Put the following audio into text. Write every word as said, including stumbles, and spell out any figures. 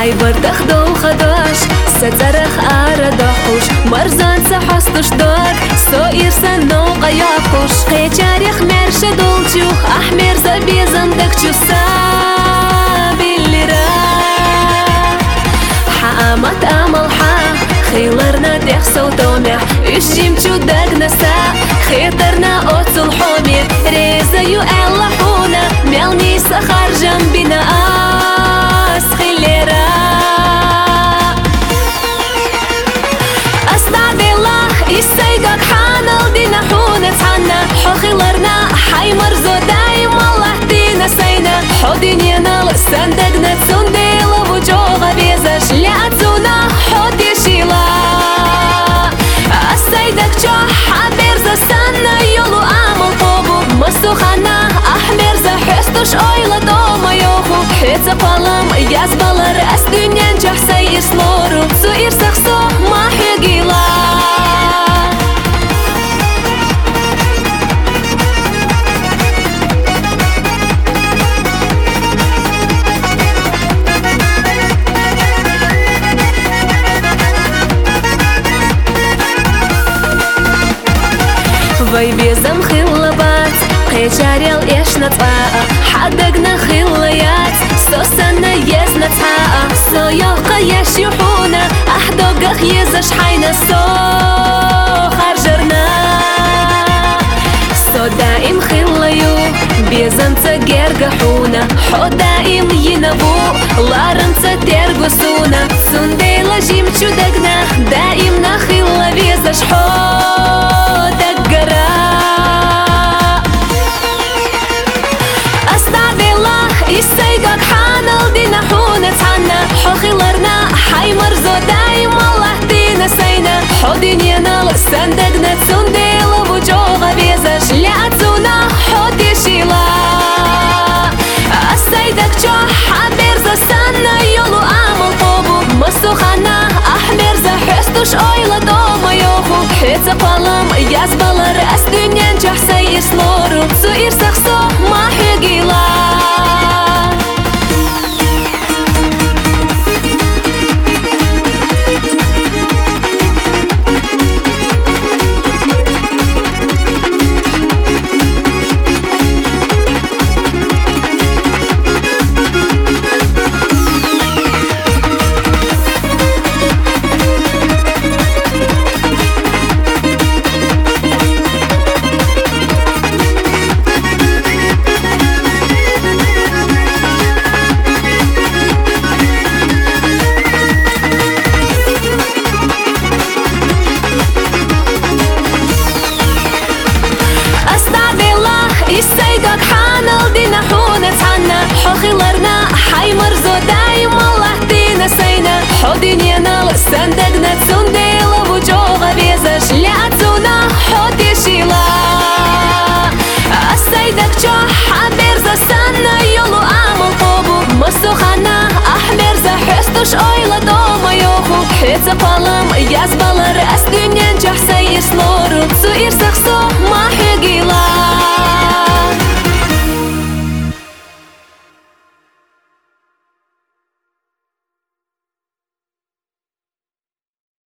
Айбар тахдол хадаш сацарах арадахуш марзан сахастуш даг со ирсан но qayaqush qecharih mersh dolchuh ahmer zabezam dakchusa billira haamat amalha khilarna dehsau tomeh ishim chudag nasa khitarna otsul humir reza yu allahuna melni sakhar jambina as khilera السيدك حانل دينا حونة حنا حخيلرنا حيمر زوداي والله دينا سينا حودينينا لسندقنا تسنديل وجوغا بيزاش لعتونا حودي شيلا السيدك جو حبير زسانا يولو عمل طوبو مستوخانا أحمر زحستوش أيلا دوما يوخو حيتزا قلم يزبالر أسدنيا نجح سير سلورو سوير سخصو ما حيقيلا وي بيزم خلبات قيشاريل إيش نتفاء حدقنا خليات سوسنا يزنا تفاء سو يوقع يشيحونا أحدوقخ يزش حينا سو خرجرنا سو دائم خليو بيزم تجرجحونا حو دائم ينبو لارن تترقصونا سنديلا جيم تشودقنا دائم نخلا بيزش حو السيدك حانل دينا حونة حنا حخيلرنا حيمر زوداي والله دينا سينا حودينينا لسندقنا تسنديل وجوغا بيزاش لعتونا حودي شيلا السيدك جو حبير زسانا يولو عمل طوبو مستوخانا أحمر زحستوش أيلا دوما يوخو حيتزا قلم يزبالر أسدنيا نجح سير سلورو سوير سخصو ما حيقيلا السيدك حانل دينا حونة حنا حخيلرنا حيمر زوداي والله دينا سينا حودينينا لسندقنا تسنديل وجوغا بيزاش لعتونا حودي شيلا السيدك جو حبير زسانا يولو عمل طوبو مستوخانا أحمر زحستوش أيلا دوما يوخو حيتزا قلم يزبالر أسدنيا نجح سير سلور